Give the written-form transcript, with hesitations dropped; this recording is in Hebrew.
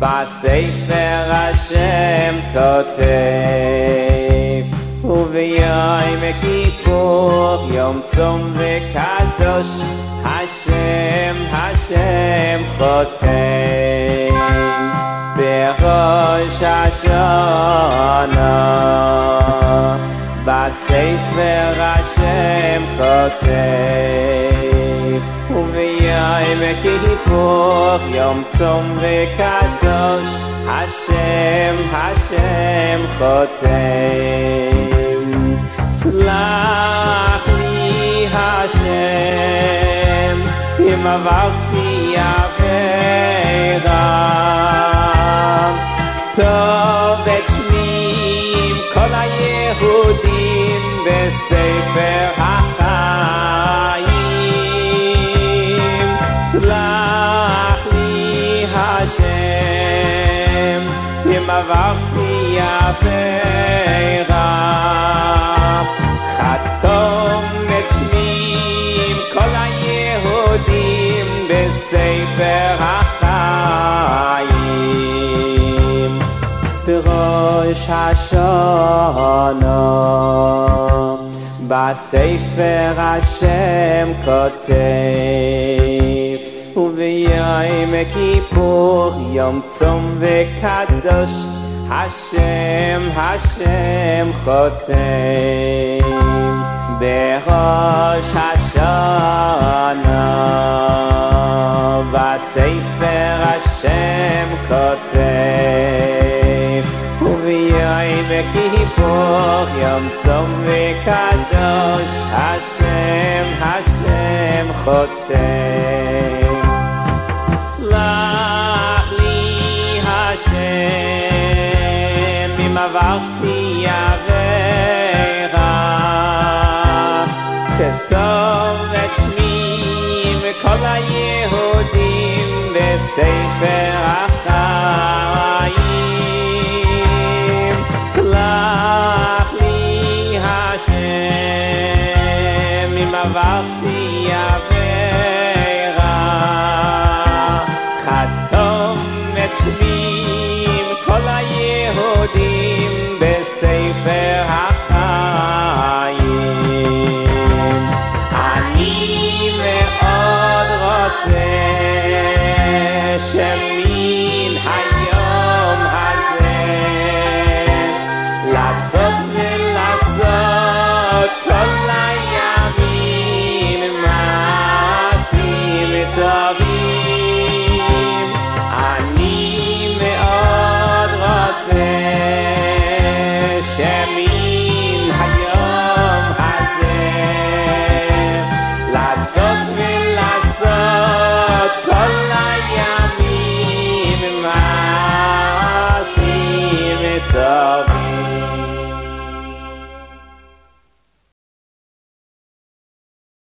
בספר השם כותב וביום כיפור יום צום וקדוש השם חותם בראש השנה בספר השם כותב וביום כיפור יום צום וקדוש השם חותם סלח לי השם אם עברתי עבירה כתוב את שמי עם כל היהודים בספר החיים סלח לי השם אם עברתי עבירה חתום את שמי עם כל היהודים בספר החיים בראש השנה בספר השם כותב וביום כיפור יום צום וקדוש השם חותם בראש השנה בספר השם כותב וביום כיפור יום צום וקדוש השם חותם סלח לי השם אם עברתי עבירה כתוב את שמי וכל היהודים בספר החיים סלח לי השם אם עברתי עבירה חתום את שמי עם כל היהודים בספר החיים אני מאוד רוצה שמן היום הזה לעשות ולעשות כל הימים מעשים טובים אני מאוד רוצה שמן היום הזה לעשות ולעשות כל הימים מעשים טובים